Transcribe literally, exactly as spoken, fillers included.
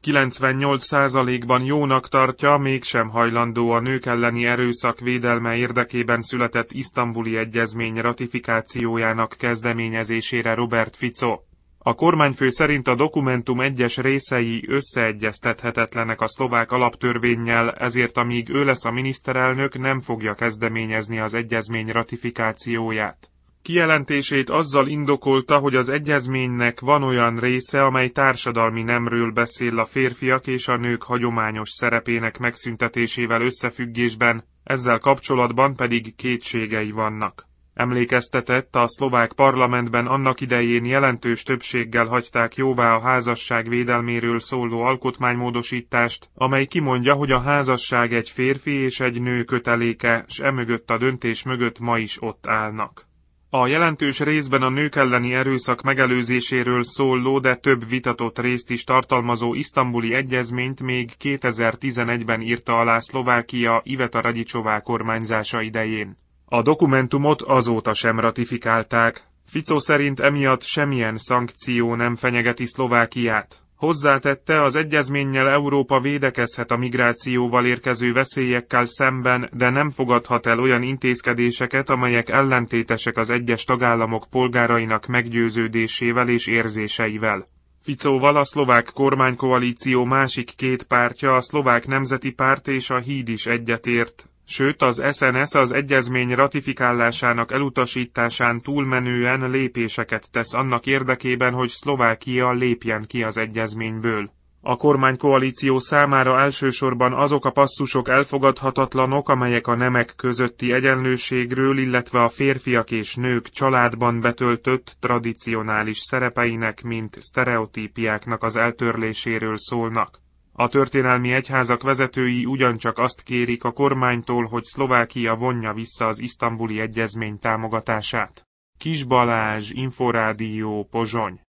kilencvennyolc százalékban jónak tartja, mégsem hajlandó a nők elleni erőszak védelme érdekében született isztambuli egyezmény ratifikációjának kezdeményezésére Robert Fico. A kormányfő szerint a dokumentum egyes részei összeegyeztethetetlenek a szlovák alaptörvénnyel, ezért amíg ő lesz a miniszterelnök, nem fogja kezdeményezni az egyezmény ratifikációját. Kijelentését azzal indokolta, hogy az egyezménynek van olyan része, amely társadalmi nemről beszél a férfiak és a nők hagyományos szerepének megszüntetésével összefüggésben, ezzel kapcsolatban pedig kétségei vannak. Emlékeztetett, a szlovák parlamentben annak idején jelentős többséggel hagyták jóvá a házasság védelméről szóló alkotmánymódosítást, amely kimondja, hogy a házasság egy férfi és egy nő köteléke, s emögött a döntés mögött ma is ott állnak. A jelentős részben a nők elleni erőszak megelőzéséről szóló, de több vitatott részt is tartalmazó isztambuli egyezményt még kétezer-tizenegyben írta alá Szlovákia Iveta Radičová kormányzása idején. A dokumentumot azóta sem ratifikálták. Fico szerint emiatt semmilyen szankció nem fenyegeti Szlovákiát. Hozzátette, az egyezménnyel Európa védekezhet a migrációval érkező veszélyekkel szemben, de nem fogadhat el olyan intézkedéseket, amelyek ellentétesek az egyes tagállamok polgárainak meggyőződésével és érzéseivel. Ficóval a szlovák kormánykoalíció másik két pártja, a Szlovák Nemzeti Párt és a Híd is egyetért, sőt az es en es az egyezmény ratifikálásának elutasításán túlmenően lépéseket tesz annak érdekében, hogy Szlovákia lépjen ki az egyezményből. A kormánykoalíció számára elsősorban azok a passzusok elfogadhatatlanok, amelyek a nemek közötti egyenlőségről, illetve a férfiak és nők családban betöltött tradicionális szerepeinek, mint sztereotípiáknak az eltörléséről szólnak. A történelmi egyházak vezetői ugyancsak azt kérik a kormánytól, hogy Szlovákia vonja vissza az isztambuli egyezmény támogatását. Kis Balázs, Inforádió, Pozsony.